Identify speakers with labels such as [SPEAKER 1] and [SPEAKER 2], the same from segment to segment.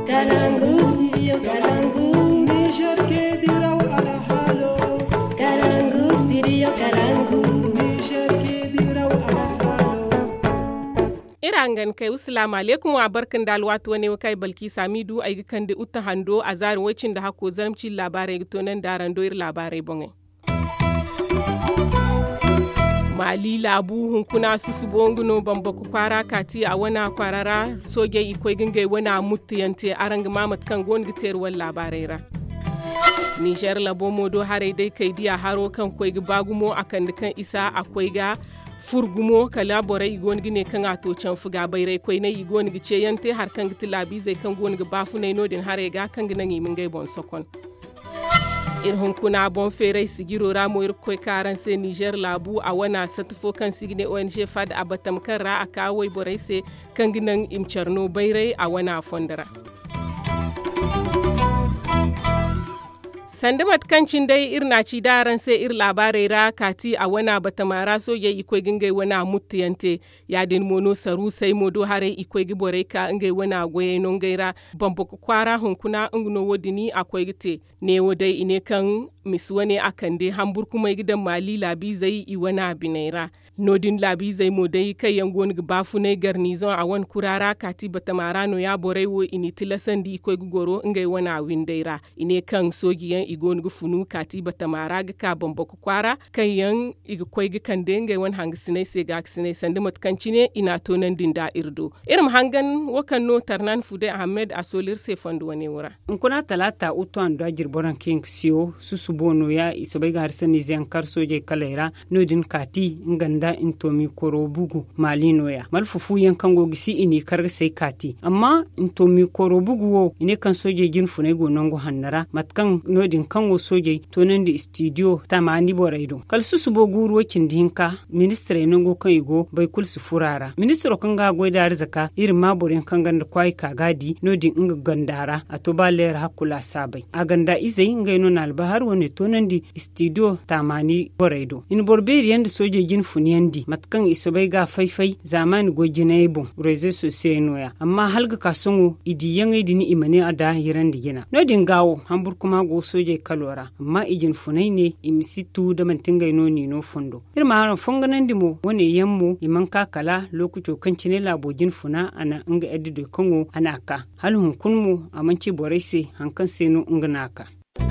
[SPEAKER 1] Kalangu, studio Kalangu.
[SPEAKER 2] Niger ke diraw ala halo.
[SPEAKER 1] Kalangu, studio Kalangu.
[SPEAKER 2] Niger ke diraw ala halo.
[SPEAKER 3] Irangan kai assalamu alaikum wa barkan da alwatu ne kai balki samidu ai kan da utta hando a zarin wacin da hako zarmci labarai to nan da rando ir labarai bonge. Mali labu hunkuna susu bonguno bambaku kwara kati a wana kwarara soge ikoi gingai wana mutiyante arang mamat kan gon giterwal labarai ra. Niger labo modo hare dai kai diya haro kan koi bagumo akan kan isa akwai ga furgumo kala bore igon gine kan ato can fuga bayrai koi na igon gice yante har kan gitilabi zai kan gon ga bafu nay nodin hare ga kan ginan yimin gai bon sokon. Ir hunkuna bon ferai sigiro ramo ir koi karan se Niger labu a wana satufo kan signe ONG fad abatam kan ra aka wai borai se kan ginan imcharno bayrai a wana fondara. Sandamat kancin dai irna ci daran sai ir labarai ra kati a wana batamara so ya ikoi gingai wana mutiyante ya din mono saru sai modo hare ikoi giborai ka ngai wana goye non gaira bambo kwara hunkuna ngno wodini akwai gite ne wodai ine kan miswane akan dai hambur kuma gidan mali labi zai i wana binaira nodin labi zai modai kai yangon bafu ne garnizon a wan kurara kati batamara no ya borai wo ini tilasan di ikoi gugoro ngai wana windaira ine kan sogiyan igon gufunu kati batamara ga ka bambo kwara kayan iga koi ga kande ngai wan hangisine se ga aksine sande matkancine ina tonan dinda irdo irim hangan wakan no tarnan fude ahmed asolir se fandu wane wura
[SPEAKER 4] nkuna talata uto ando ajirboran king sio susubono ya isobai ga arsani zen karsoje kalera nodin kati nganda intomi korobugu malino ya malfufu yankango gisi ini karga sai kati amma intomi korobugu wo ine kan soje jin funai go nongo hannara matkan nodin kango soje tonan di studio tamani boraido kal susubo guru wakin dinka ministre nongo kan igo bai kul su furara ministro kan ga goida arzaka irin maborin kan ganda kwai kagadi nodin inga gandara ato baler hakula sabai aganda izai ngai non albahar woni tonan di studio tamani boraido in borberiyan da soje jin funiyandi matkan isobai ga faifai zamani go jinaibo rezo sosenoya amma halga kasongo idi yangai dini imane ada hirandi gina nodin gawo hambur kuma go soje kalora amma ijin funai ne imisitu da mantingai no ni no fondo irma haran fonganan dimo woni yammo iman kala lokuto kancine labojin funa ana inga edido kango anaka halhun kunmu amanci boraise hankan seno inganaka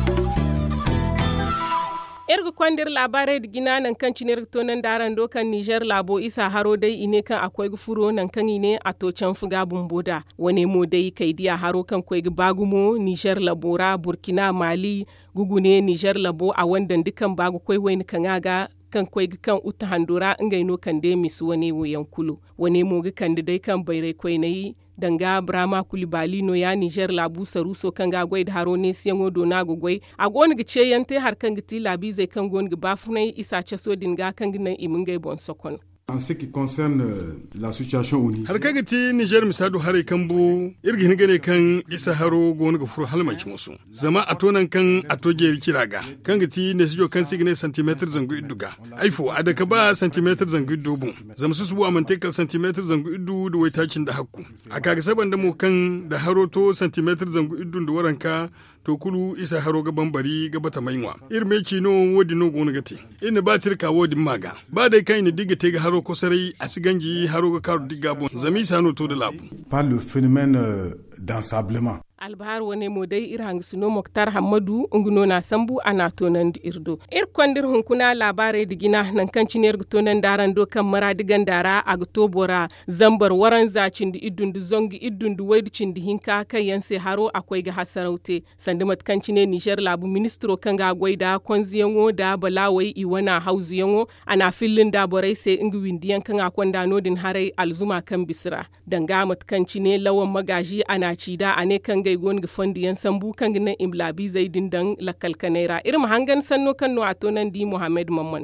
[SPEAKER 3] erga kwandir labarai da gina nan kan cinar tonan daren dokan Niger labo isa haro dai ine kan akwai gufuro nan kan ine a tocan fuga bumboda wane mo dai kai diya haro kan kwai bagumo Niger labora Burkina Mali gugune Niger labo a wandan dukan bagu kwai wani kan aga kan kwai kan uta handora ingaino kan dai misu wane woyan kulu wane mo ga kan dai kan bayrai kwai nayi danga Brahma Kulibali no ya Niger labu saruso kan ga gwai da haro ne siyan odo na gugwai a goni gice yante har kan giti labi zai kan goni bafunai isa ce so dinga kan ginan imin gai bon sokon.
[SPEAKER 5] En ce qui concerne la situation au Niger.
[SPEAKER 6] Har kagati Niger misadu hare kambu irgin gane kan isa haro gona ga furu halmanci musu. Zama a tonan kan a toge kiraga. Kan gati ne sijo kan signe centimeter zangu iduga. Aifo adaka ba centimeter zangu idubu. Zama su subu amantekal centimeter zangu idu da waitacin da hakku. A kaga saban da mu kan da haro to centimeter zangu idun da waranka to kulu isa haro gaban bari gaba ta mainwa irme no wodi no gona gati ina ba tirka wodi maga ba dai kai ni diga tega haro ko sarai a siganji haro ga karu diga bon zami sano to da labu
[SPEAKER 5] par le phénomène d'ensablement.
[SPEAKER 3] Albahar wane mo dai irhang suno Moktar Hamadu unguno na sambu ana tonan di irdo kwandir hunkuna labarai digina nan kan ciniyar tonan daran dokan maradigan dara a gutobora zambar waran zacin di idundu zongi idundu waidicin di hinka kan yanse haro akwai ga hasaraute sandimat kan cine Niger labu ministro kan ga gwaida konziyango da balawai iwana hauziyango ana fillin da borai sai ingi windiyan kan akwanda nodin harai alzuma kan bisira danga mat kan cine lawan magaji ana cida ane kan gon ga fondiyan sambu kan gina imlabi zai dindan lakalkanera irin hangan sanno kan no atonan di Muhammad Mamando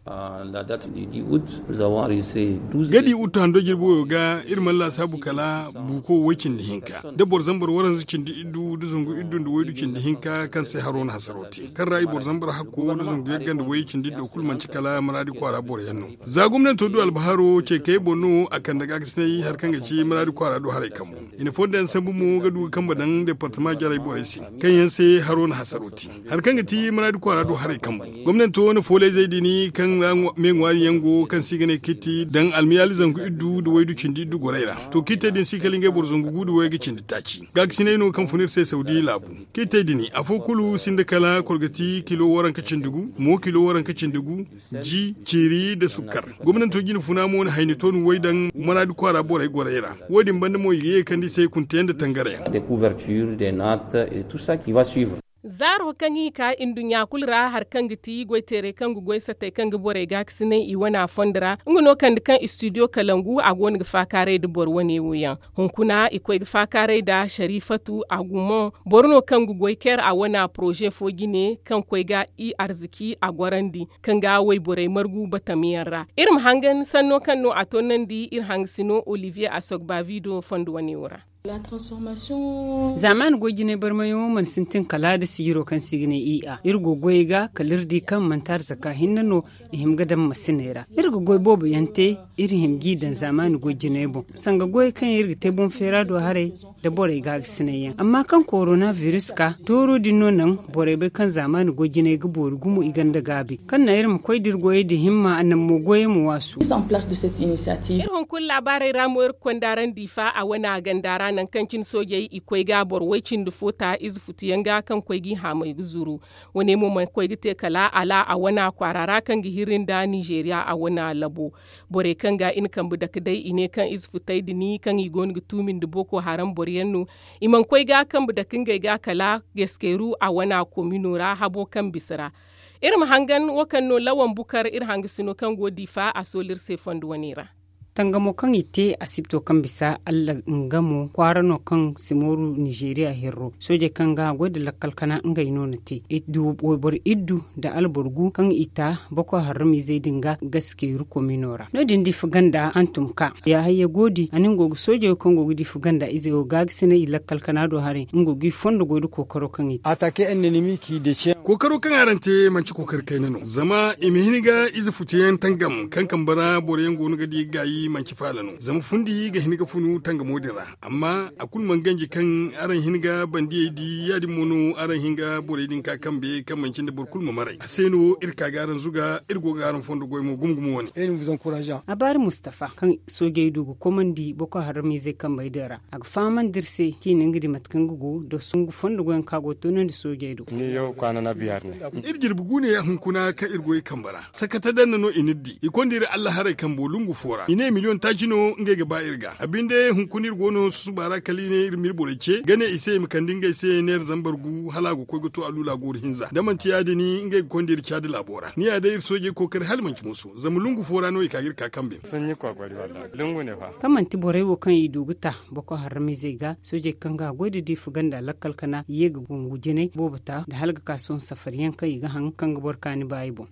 [SPEAKER 7] La date du 10 août, nous avons enregistré 12
[SPEAKER 6] gadi uta hando girbo ga irman la sabu kala buko wakin da hinka da borzambar waran zikin da idu da zungu idun da waidu kin da hinka kan sai harona hasaroti kan rai borzambar hakko da zungu yagan da wakin da kulman cikala maradi kwara bor yanno za gwamnati to du albaharo ce kai bono akan daga sai har kan gaci maradi kwara do harai kanmu ina fonda sabu mu ga du kan badan department jarai boresi kan yan sai harona hasaroti har kan gati maradi kwara do harai kanmu gwamnati to wani fole zai dini kan men wari yango kan sigane kiti dan almiyali zangu iddu da waidu cindi iddu goraira to kite din sikalinge borzongu gudu wayga cindi taci gag sineno kan funir sai saudi labu kite dini afokulu sindakala kolgati kilo waran ka cindugu mo kilo waran ka cindugu ji ciri da sukar gwamnati to gini funa mo hayni ton waidan maradi kwara borai goraira wodin banda mo yiye kan di sai kunta yanda tangare
[SPEAKER 7] des couvertures des nattes et tout ça qui va suivre.
[SPEAKER 3] Zaro kangi ka indunya kulra har kangi ti goitere kangu goisa te kangi bore gaksine I wana fondra nguno kandi kan studio kalangu agon gfa kare de bor woni wuyan hunkuna ikoy gfa kare da Sharifatu agumo borno kangu goiker a wana projet fogine kan koy ga I arziki a gorandi kanga way bore margu batamiyarra irim hangan sanno kanno atonandi ir hangsino Olivier Asogba video fond woni wura.
[SPEAKER 1] La transformation
[SPEAKER 4] zaman gojine barmayo man sintin kala da siro kan sigine iya irgo goyga kalirdi kan mantar zaka hinnano ihim gadan masinera irgo goy bobo yante irhim gidan zaman gojine bo sanga goy kan irgi tebon ferado hare da bore ga sineyan amma kan coronavirus ka toro dinno nan bore be kan zaman gojine gbor gumu iganda gabi kan na irim koy dirgoye da himma annan mo goye mu wasu
[SPEAKER 1] en place de cette initiative
[SPEAKER 3] irhon kul labarai ramuwar kwandaran difa a wana gandara nan kancin sojayi ikwai gabor waicin da fota izfutiyanga kan kwaigi ha mai guzuru wane mu mai kwaigi te kala ala a wana kwarara kan gihirin da Nigeria a wana labo bore kan ga in kan buda kadai ine kan izfutai dini kan igon gutumin da Boko Haram boriyannu iman kwaiga kan buda kin ga kala geskeru a wana kominora habo kan bisira irin hangan wakan no lawan bukar hangisino kan godifa a solir se fondu wanira
[SPEAKER 4] tangamo kan ite asibto kan bisa alla ngamo kwarano kan simoru Nigeria herro soje kan ga gode lakalkana ngai nonate iddu bor iddu da alborgu kan ita Boko Haram dinga gaske ruko minora no dindi fuganda antum ka ya haye godi anin gogu soje kan gogu di fuganda ize o gagsene ilakalkana do hare ngogi fondo godu kokoro kan ita
[SPEAKER 2] atake ennemi ki de che
[SPEAKER 6] kokaro kan arante manci kokar kai nano zama imihiniga ize futiyen tangam kan kambara boren gonu gadi gayi manci falano zama fundi ga hiniga funu tanga modira amma akul manganji kan aran hiniga bandiye di yadi mono aran hinga boredin ka kambe kan mancin da burkul mamarai aseno irka garan zuga irgo garan fondo goymo gumgumo woni
[SPEAKER 2] et nous vous encourageons
[SPEAKER 4] abar Mustafa kan soge dugu komandi Boko Haram zai kan baidara ag faman dirse kinin gidi matkan gugu da sungu fondo goyen kago tonan da soge du
[SPEAKER 8] ni yau kwana na biyar ne
[SPEAKER 6] irgir bugune ya hunkuna ka irgoyi kambara sakata danna no iniddi ikondire Allah harai kan bolungu fora ine miliyon tajino ngege ba irga abinde hunkunir gono su bara kaline irmir borece gane ise mikandinga ise ner zambargu halago ko goto alula gor hinza damanci yadini ngege kondir chadi labora ni ade ir soje kokar halmanci musu zamulungu fora no ikagir kakambe
[SPEAKER 8] sun yi kwakwari wallahi lungu ne fa
[SPEAKER 4] kamanti borewo kan iduguta Boko Haram zai ga soje kan ga gode di fuganda lakalkana yega gungujene bobata da halga kason safariyan kai ga hankan gabar kani bayibo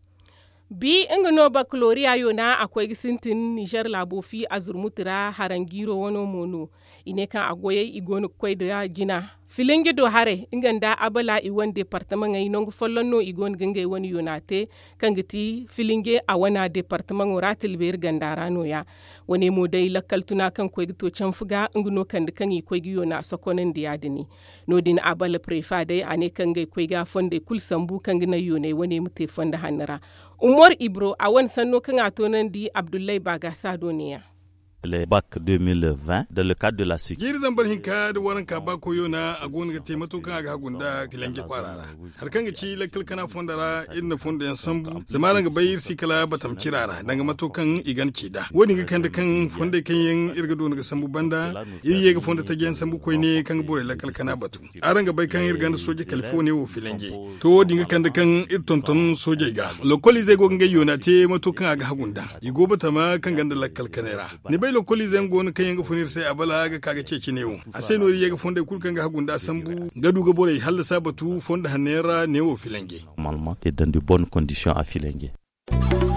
[SPEAKER 4] bi inga no baccalaureate yona akwai gisintin Niger labofi azurmutira harangiro wano mono ine kan agoye igonu kwai da jina filinge do hare inganda abala iwan departement ngai nongo follonno igon genge woni yonate kangiti filinge a wana departement oratil ber gandarano ya woni mo dai lakaltuna kan kwai to canfuga ingno kan kan yi kwai yona sokonen diadini nodin abala prefa dai ane kan gai kwai ga fonde kul sambu kan gina yone woni mute fonda hanara Umar Ibro a wan sanno kan atonan di Abdullahi Bagasa doniya
[SPEAKER 9] le bac 2020 dans le cadre de la SIC.
[SPEAKER 6] Giri zambar hinka da waran ka ba koyo na a gona ga taimato kan ga gunda kilanje kwarara. Har kan ga ci lakal kana fondara irin fonda yan sambu zamaran ga bayir sikala batam cirara daga matokan igan cida. Wani ga kan da kan fonda kan yan irga do ga sambu banda iri ga fonda ta gen sambu koy ne kan bore lakal kana batu. Aran ga bay kan irga da soje California wo filanje. To dinga kan da kan irtonton soje ga. Lokoli zai go ga yona te matokan ga gunda. Igo batama kan ganda lakal kanera. Ni lokoli zango na kayan ga funir sai abala ga kaga cece newo a sai nori yaga fonda kulkan ga hagunda sambu gadu ga bore halla sabatu fonda hanera newo filange
[SPEAKER 9] normalement et dans de bonnes conditions à filange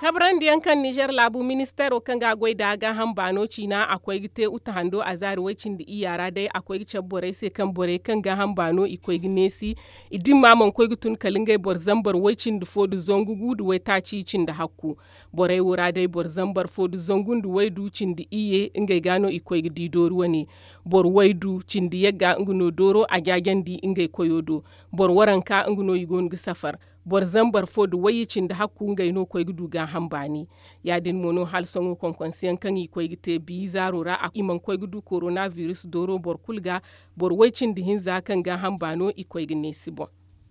[SPEAKER 3] habran diyan kan Niger labu ministero kan ga gwai da ga hambano cina akwai gite uta hando a zarwacin da iyara dai akwai gice borai sai kan borai kan ga hambano ikwai ginesi idin mamon koi gutun kalingai bor zambar wacin da fodu zongugu da wai taci cin da hakku borai wura dai bor zambar fodu zongun da wai ducin da iye ingai gano ikwai gidi doruwa ne bor waidu cin da yaga nguno doro a gyagen di ingai koyodo bor waranka nguno yigon gi safar bor zambar fodu wayicin da hakku ngai no koy gudu ga hambani yadin mono hal songo konkonsiyan kan yi koy gite bi zarora a iman koy gudu coronavirus doro bor kulga bor wayicin da hinza kan ga hambano ikoy gne sibo.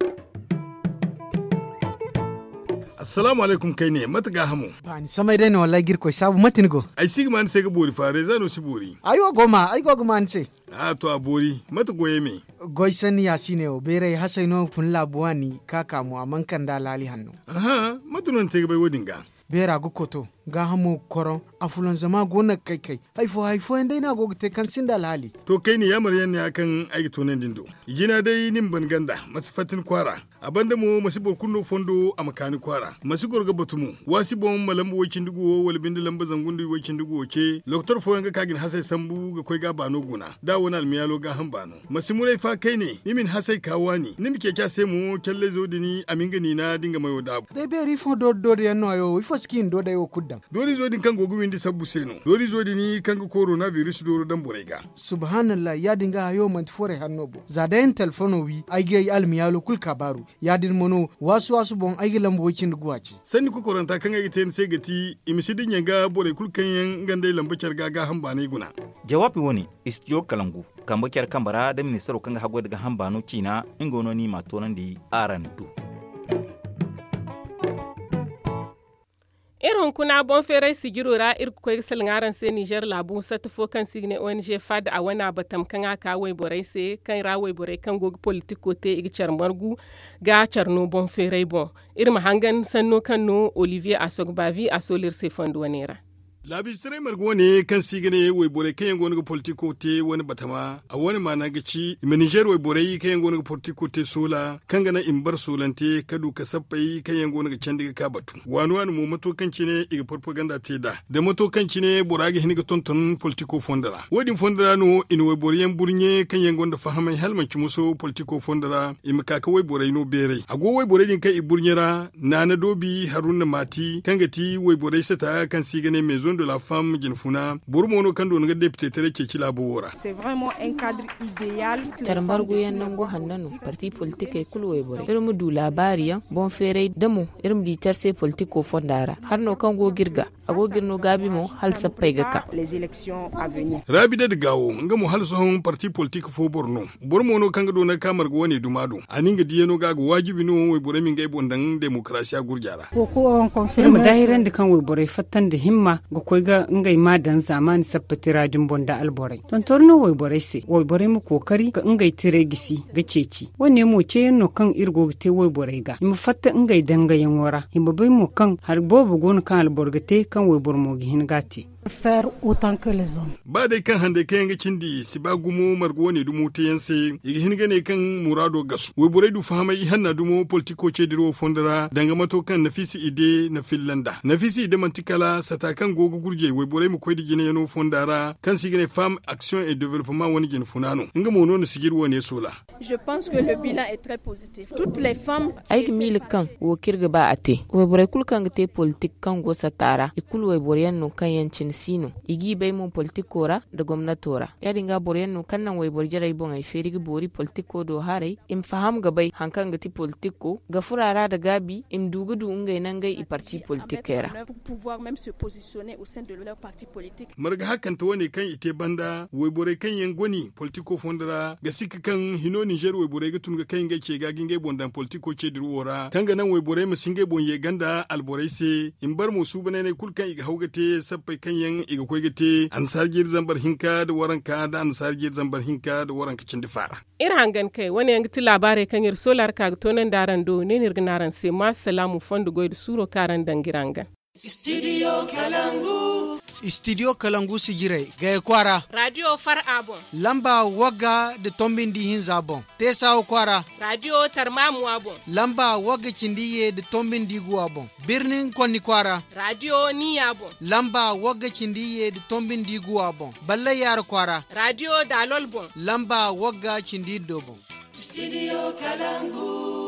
[SPEAKER 6] Assalamu alaikum kai ne mataga hamu.
[SPEAKER 2] Ba ni samai dai ne wallahi girko sabu matin go.
[SPEAKER 6] Ai sigma an sai ga bori fare zano si bori.
[SPEAKER 2] Ayo goma an sai.
[SPEAKER 6] To a bori mata goye me.
[SPEAKER 2] Goy sani ya sine o bere hasaino fun labuwani kaka mu aman kan da lali hannu.
[SPEAKER 6] Aha matunan te ga bai wodinga.
[SPEAKER 2] Bera go koto ga hamu koron afulan zama gona kai haifo indai na go te kan sinda lali.
[SPEAKER 6] To kai ne yamar yan ne akan aiki tonen dindo. Igina dai nin ban ganda masifatin kwara. Abanda mu masibor kunno fondo a makani kwara. Masigor ga batumu wasibon malambo wacin dugo wal bindi lamba zangundu wacin dugo ce. Loktor fo ga kagin hasai sambu ga koi ga bano guna. Da wona almiyalo ga hambano. Masimure fa kai ne nimin hasai kawani. Nim ke kya sai mu kelle zodini aminga ni na dinga mayo dabu.
[SPEAKER 2] Dai beri fo do yanno ayo ifo skin do da yo kuddam.
[SPEAKER 6] Dori zodin kan gogu windi sabbu seno. Dori zodini kan ga coronavirus doro dan borega.
[SPEAKER 2] Subhanallah ya dinga ayo man fore hannobo. Zadayin telefono wi aige almiyalo kul kabaru. Yadin mono wasu bon aigi lambocin duguwa ce.
[SPEAKER 6] Sani ku koranta kan aigi ten sai gati imisidin yanga bore kulkan yan gandai lambacar gaga hamba ne guna.
[SPEAKER 10] Jawabi woni istiyo kalangu kambakiyar kambara da ministero kan hago daga hambano kina ingono ni matonan di aran du.
[SPEAKER 3] Irin kuna bon fere sigirora irkwai salngaran sai Niger labu satafo kan signe ONG FAD a wana batam kan aka wai borai sai kan rawai borai kan gogi politiko te igchar margu ga charno bon fere bon irma hangan sanno kan no Olivier Asogbavi a solir se fondu wanera.
[SPEAKER 6] Labistrai margo ne kan sigine wai bore kan yango ga politiko te wani batama a wani mana gaci Niger wai bore kan yango ga politiko te sola kan gana imbar solante kadu ka sappai kan yango ga candiga ka batu wani mu mato kan cine iga propaganda te da mato kan cine borage hiniga tonton politiko fondara wadin fondara no in wai bore yan burnye kan yango da fahamai halmanci muso politiko fondara imka ka wai bore no bere ago wai bore din kai iburnyera na dobi haruna mati kan gati wai bore sata kan sigine mezo de la femme ginfuna burmono kando nga député tere ke kila bora.
[SPEAKER 11] C'est vraiment un cadre idéal.
[SPEAKER 1] Tarmbargu yan nango hannanu parti politique kulwe bore irmu du labariya bon fere demo irmu di terse politiko fondara harno kango girga ago girno gabi mo hal sappay gaka
[SPEAKER 11] les élections à venir.
[SPEAKER 6] Rabida de gawo nga mo hal sohon parti politique fo borno burmono kanga do na kamar go woni dumado aninga diyeno gago wajibi no way bore min gay bondan demokrasiya gurjara.
[SPEAKER 4] Ko on confirme dahiran de kan way bore fatan de himma koi ga ngai ma dan zamani sappati radin bonda alborai ton torno wai borai se wai borai mu kokari ga ngai tire gisi ga ceci wanne mu ce no kan irgo te wai borai ga mu fatta ngai danga yan wara himba bai mu kan har bobu gon kan alborgate kan wai bormo gi hin gati
[SPEAKER 11] faire autant que les hommes.
[SPEAKER 6] Ba dai kan hande kayan ga cindi si ba gumo margo ne dumo te yanse igi hin gane kan murado gasu wai borai du fahama i hanna dumo politiko ce diro fondara danga mato kan nafisi ide na Finlanda nafisi ide mantikala satakan gogo gurje wai borai mu koydi gine yano fondara kan sigine femme action et développement woni gine funano nga mo non sigir woni sola.
[SPEAKER 12] Je pense que le bilan est très positif. Toutes les femmes
[SPEAKER 1] ay mil kan wo kirga ba ate wai borai kul kan te politique kan go satara ikul wai borai no kan yancin sino igi bai mun politikora da gwamnatora ya dinga borai no kan nan wai borai jarai bon ai ferigi bori politiko do harai im faham ga bai hankan ga ti politiko ga furara da gabi im dugudu ngai nan gai i parti politikera
[SPEAKER 12] pour pouvoir même se positionner au sein de leur parti politique.
[SPEAKER 6] Marga hakan to wani kan ite banda wai borai kan yan goni politiko fondara ga sika kan hino Niger wai borai ga tun ga kan ga ce ga gingai bondan politiko ce dirwora kan ga nan wai borai mu singai bon ye ganda alborai se in bar mu su bane ne kulkan iga haugate sappai kan yan iga koygate ansar gir zambar hinka da waranka da ansar gir zambar hinka da waranka cin difara
[SPEAKER 3] hangan kai wani yang ti labare kan yir solar ka to nan daran do ne nirgnaran se ma salamu fondu goid suro karan dangirangan
[SPEAKER 13] Studio Kalangu
[SPEAKER 2] Studio Kalangu sigirai ga kwara.
[SPEAKER 3] Radio Far Abon.
[SPEAKER 2] Lamba waga da tombin dihin zabon. Tesa kwara.
[SPEAKER 3] Radio Tarmamu Abon.
[SPEAKER 2] Lamba waga kindiye da tombin digu abon. Birnin Konni kwara.
[SPEAKER 3] Radio Ni Abon.
[SPEAKER 2] Lamba waga kindiye da tombin digu abon. Balle yar kwara.
[SPEAKER 3] Radio Dalol Bon.
[SPEAKER 2] Lamba waga kindi dobon.
[SPEAKER 13] Studio Kalangu.